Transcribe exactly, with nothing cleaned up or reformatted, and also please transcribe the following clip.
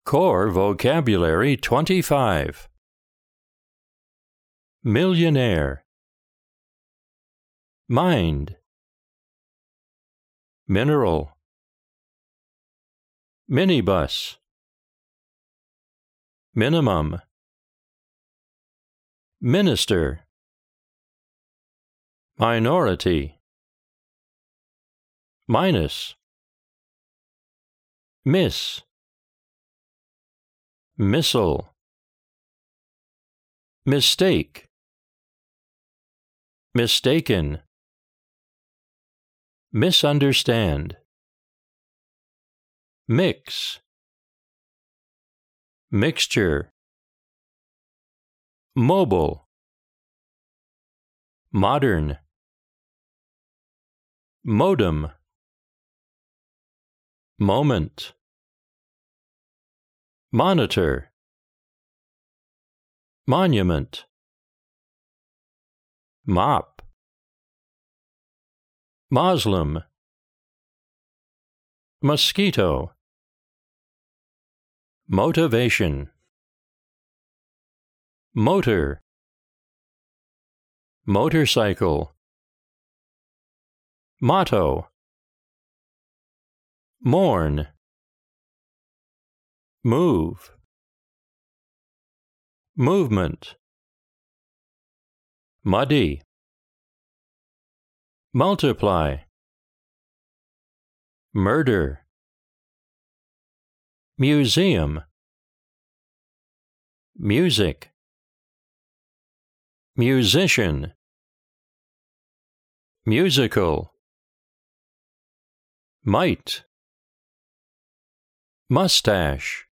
Core Vocabulary twenty-five. Millionaire. Mind. Mineral. Minibus. Minimum. Minister. Minority. Minus. Miss. Missile. Mistake. Mistaken. Misunderstand. Mix. Mixture. Mobile. Modern. Modem. Moment. Monitor. Monument. Mop. Muslim. Mosquito. Motivation. Motor. Motorcycle. Motto. Mourn. Move. Movement. Muddy. Multiply. Murder. Museum. Music. Musician. Musical. Might. Mustache.